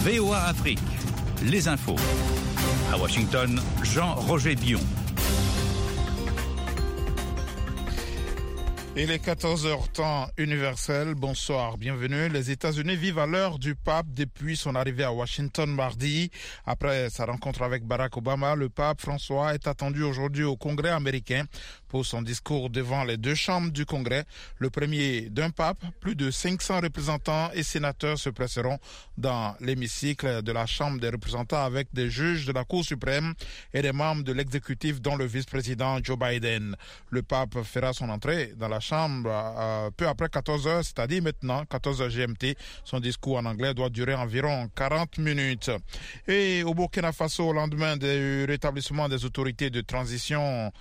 VOA Afrique, les infos. À Washington, Jean-Roger Bion. Il est 14h temps universel. Bonsoir, bienvenue. Les États-Unis vivent à l'heure du pape depuis son arrivée à Washington mardi. Après sa rencontre avec Barack Obama, le pape François est attendu aujourd'hui au Congrès américain pour son discours devant les deux chambres du Congrès. Le premier d'un pape, plus de 500 représentants et sénateurs se presseront dans l'hémicycle de la Chambre des représentants avec des juges de la Cour suprême et des membres de l'exécutif dont le vice-président Joe Biden. Le pape fera son entrée dans la Chambre peu après 14h, c'est-à-dire maintenant 14h GMT. Son discours en anglais doit durer environ 40 minutes. Et au Burkina Faso, au lendemain du rétablissement des autorités de transition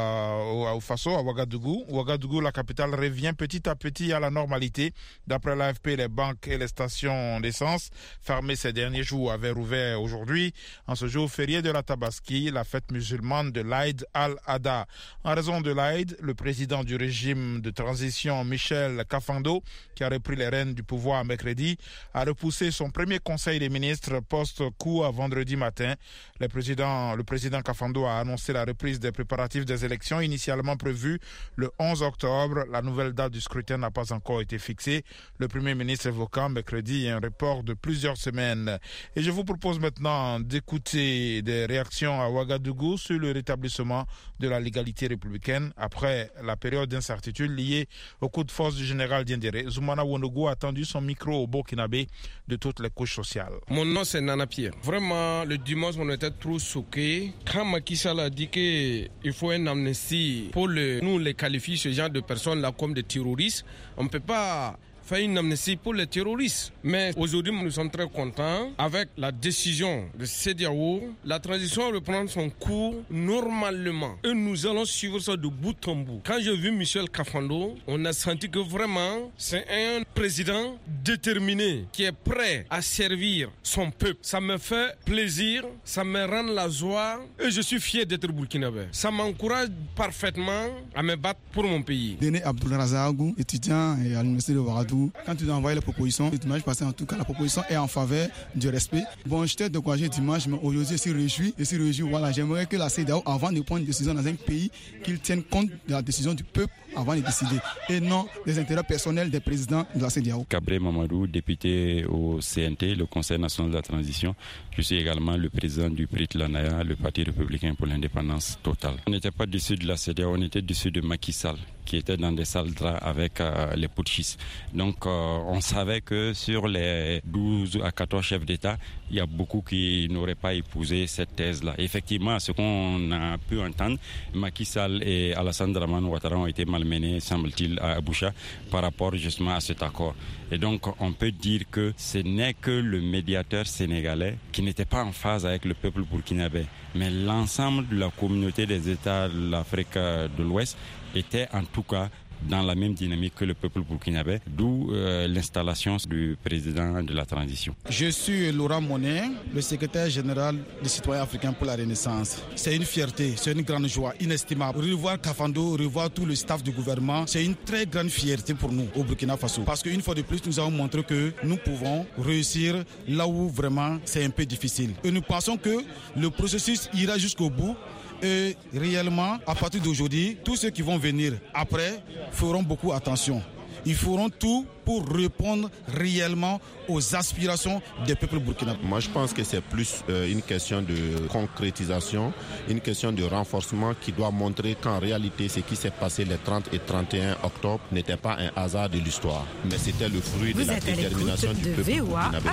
au Faso, à Ouagadougou, la capitale revient petit à petit à la normalité. D'après l'AFP, les banques et les stations d'essence fermées ces derniers jours avaient rouvert aujourd'hui. En ce jour férié de la Tabaski, la fête musulmane de l'Aïd al-Adha. En raison de l'Aïd, le président du régime de transition, Michel Kafando, qui a repris les rênes du pouvoir mercredi, a repoussé son premier conseil des ministres post-coup à vendredi matin. Le président Kafando a annoncé la reprise des préparatifs des élections initialement prévues le 11 octobre. La nouvelle date du scrutin n'a pas encore été fixée. Le premier ministre évoquant mercredi un report de plusieurs semaines. Et je vous propose maintenant d'écouter des réactions à Ouagadougou sur le rétablissement de la légalité républicaine après la période d'incertitude liée au coup de force du général Diendéré. Zoumana Wonogo a tendu son micro au Burkinabé de toutes les couches sociales. Mon nom c'est Nana Pierre. Vraiment, le dimanche, on était trop choqués. Quand Macky Sall a dit qu'il faut une amnistie pour nous les qualifier, ce genre de personnes-là, comme des terroristes, on ne peut pas faire une amnistie pour les terroristes. Mais aujourd'hui, nous sommes très contents avec la décision de CEDEAO. La transition reprend son cours normalement. Et nous allons suivre ça de bout en bout. Quand j'ai vu Michel Kafando, on a senti que vraiment, c'est un président déterminé qui est prêt à servir son peuple. Ça me fait plaisir, ça me rend la joie et je suis fier d'être burkinabé. Ça m'encourage parfaitement à me battre pour mon pays. Déné Abdoulrazagou, étudiant à l'université de Ouagadougou. Quand tu as envoyé la proposition, dimanche passé, en tout cas, la proposition est en faveur du respect. Bon, j'étais découragé dimanche, mais aujourd'hui, je suis réjoui. Voilà, j'aimerais que la CEDEAO, avant de prendre une décision dans un pays, qu'ils tiennent compte de la décision du peuple avant de décider, et non des intérêts personnels des présidents de la CEDEAO. Kabré Mamadou, député au CNT, le Conseil national de la transition. Je suis également le président du PRIT Lanaya, le Parti républicain pour l'indépendance totale. On n'était pas déçus de la CEDEAO, on était déçus de Macky Sall, qui était dans des salles draps avec les putschistes. Donc on savait que sur les 12 à 14 chefs d'État, il y a beaucoup qui n'auraient pas épousé cette thèse-là. Effectivement, ce qu'on a pu entendre, Macky Sall et Alassane Dramane Ouattara ont été malmenés, semble-t-il, à Aboucha par rapport justement à cet accord. Et donc on peut dire que ce n'est que le médiateur sénégalais qui n'était pas en phase avec le peuple burkinabé, mais l'ensemble de la communauté des États de l'Afrique de l'Ouest était en tout cas dans la même dynamique que le peuple burkinabé, d'où l'installation du président de la transition. Je suis Laurent Monet, le secrétaire général des citoyens africains pour la Renaissance. C'est une fierté, c'est une grande joie inestimable. Revoir Kafando, revoir tout le staff du gouvernement, c'est une très grande fierté pour nous au Burkina Faso. Parce qu'une fois de plus, nous avons montré que nous pouvons réussir là où vraiment c'est un peu difficile. Et nous pensons que le processus ira jusqu'au bout. Et réellement, à partir d'aujourd'hui, tous ceux qui vont venir après feront beaucoup attention. Ils feront tout pour répondre réellement aux aspirations des peuples burkinabés. Moi, je pense que c'est plus une question de concrétisation, une question de renforcement qui doit montrer qu'en réalité, ce qui s'est passé les 30 et 31 octobre n'était pas un hasard de l'histoire, mais c'était le fruit de la détermination du peuple burkinabé.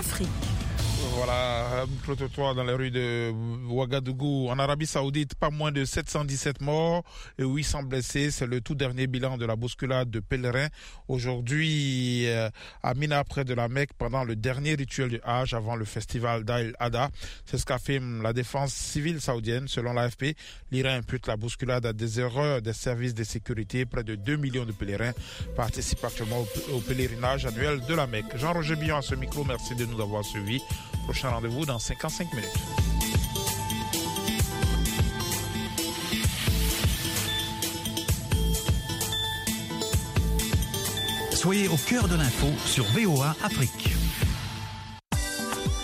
Voilà, micro-trottoir dans les rues de Ouagadougou. En Arabie Saoudite, pas moins de 717 morts et 800 blessés. C'est le tout dernier bilan de la bousculade de pèlerins. Aujourd'hui, à Mina, près de la Mecque, pendant le dernier rituel du Hajj avant le festival d'Al-Adha. C'est ce qu'affirme la défense civile saoudienne. Selon l'AFP, l'Iran impute la bousculade à des erreurs des services de sécurité. Près de 2 millions de pèlerins participent actuellement au pèlerinage annuel de la Mecque. Jean-Roger Bion à ce micro. Merci de nous avoir suivis. Prochain rendez-vous dans 55 minutes. Soyez au cœur de l'info sur VOA Afrique.